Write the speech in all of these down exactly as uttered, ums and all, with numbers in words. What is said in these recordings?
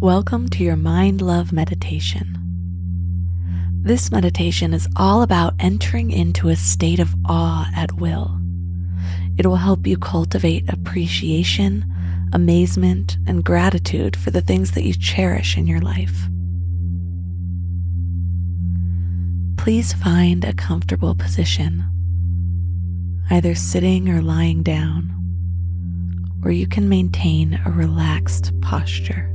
Welcome to your Mind Love Meditation. This meditation is all about entering into a state of awe at will. It will help you cultivate appreciation, amazement, and gratitude for the things that you cherish in your life. Please find a comfortable position, either sitting or lying down, where you can maintain a relaxed posture.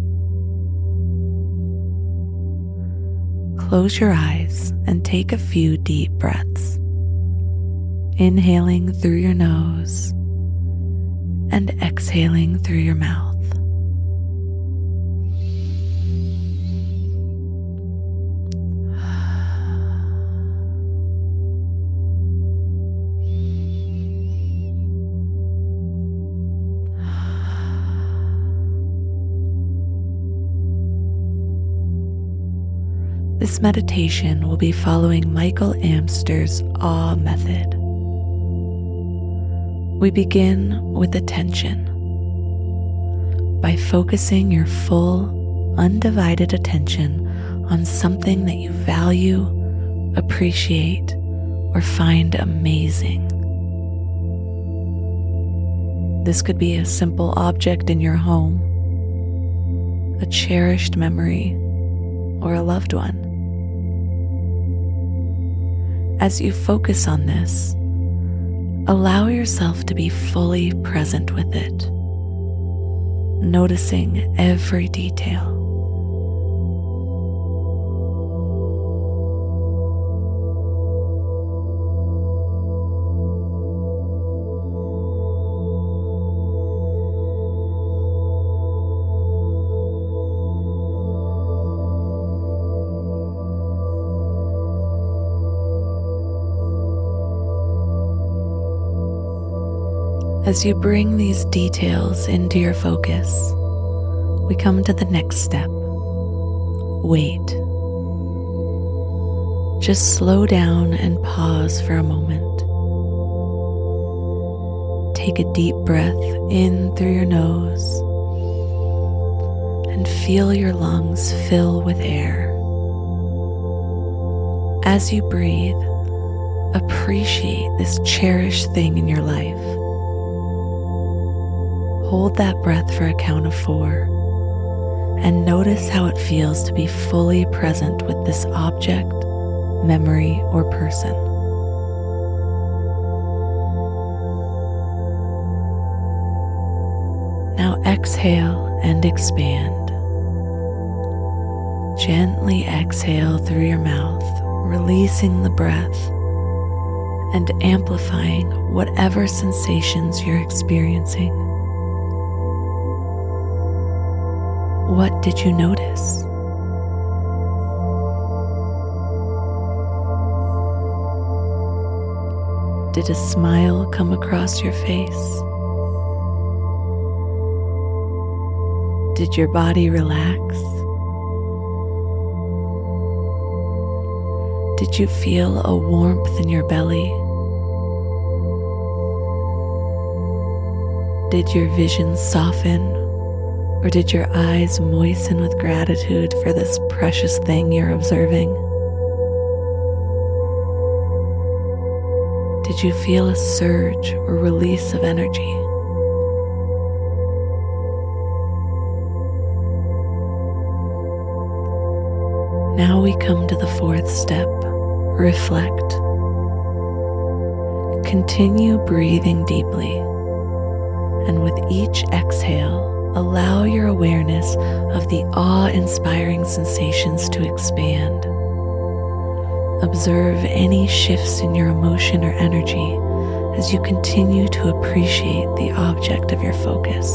Close your eyes and take a few deep breaths, inhaling through your nose and exhaling through your mouth. This meditation will be following Michael Amster's awe method. We begin with attention by focusing your full, undivided attention on something that you value, appreciate, or find amazing. This could be a simple object in your home, a cherished memory, or a loved one. As you focus on this, allow yourself to be fully present with it, noticing every detail. As you bring these details into your focus, we come to the next step. Wait. Just slow down and pause for a moment. Take a deep breath in through your nose and feel your lungs fill with air. As you breathe, appreciate this cherished thing in your life. Hold that breath for a count of four and notice how it feels to be fully present with this object, memory, or person. Now exhale and expand. Gently exhale through your mouth, releasing the breath and amplifying whatever sensations you're experiencing. What did you notice? Did a smile come across your face? Did your body relax? Did you feel a warmth in your belly? Did your vision soften? Or did your eyes moisten with gratitude for this precious thing you're observing? Did you feel a surge or release of energy? Now we come to the fourth step, reflect. Continue breathing deeply, and with each exhale, allow your awareness of the awe-inspiring sensations to expand. Observe any shifts in your emotion or energy as you continue to appreciate the object of your focus.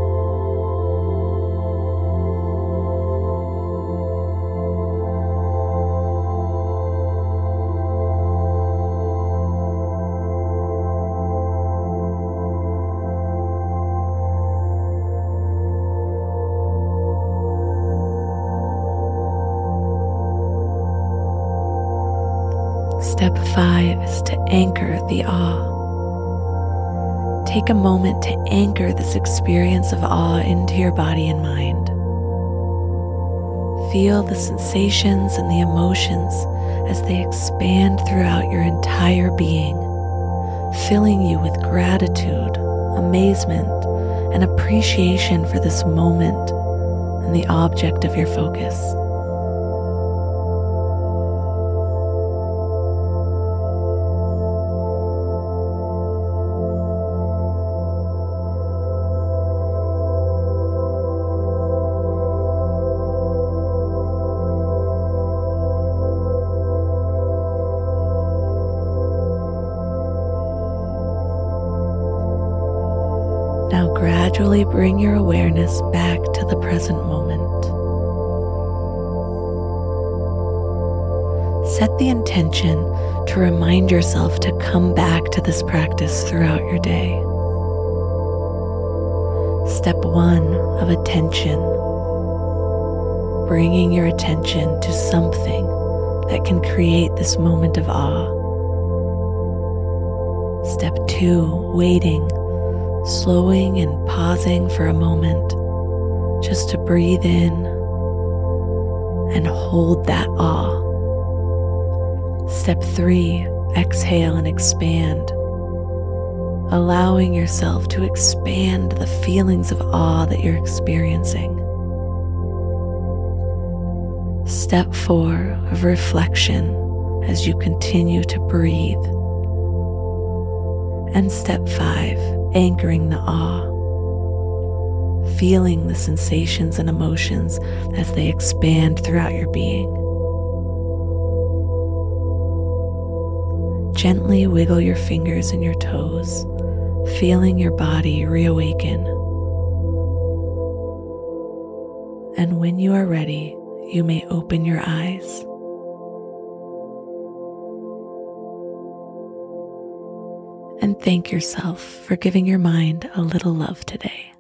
Step five is to anchor the awe. Take a moment to anchor this experience of awe into your body and mind. Feel the sensations and the emotions as they expand throughout your entire being, filling you with gratitude, amazement, and appreciation for this moment and the object of your focus. Now gradually bring your awareness back to the present moment. Set the intention to remind yourself to come back to this practice throughout your day. Step one of attention. Bringing your attention to something that can create this moment of awe. Step two, waiting. Slowing and pausing for a moment just to breathe in and hold that awe. Step three, exhale and expand, allowing yourself to expand the feelings of awe that you're experiencing. Step four of reflection as you continue to breathe. And step five, anchoring the awe, feeling the sensations and emotions as they expand throughout your being. Gently wiggle your fingers and your toes, feeling your body reawaken. And when you are ready, you may open your eyes. And thank yourself for giving your mind a little love today.